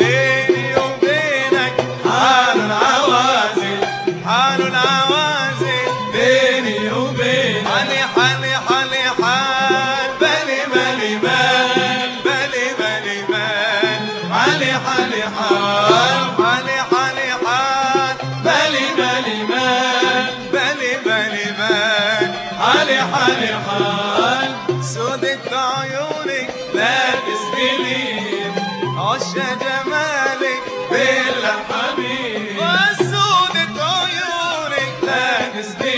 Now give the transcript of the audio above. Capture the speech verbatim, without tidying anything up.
بيني وبينك حال العوازل، حال العوازل بيني وبينك حالي حالي حالي حال بالي بالي بال بالي بالي بال حالي حالي حال حالي حالي حال بالي بالي مال بالي بالي بال حالي حالي حال سودت عيونك لابس جديد عش جمالك بالله حبيب وسودت عيونك لابس جديد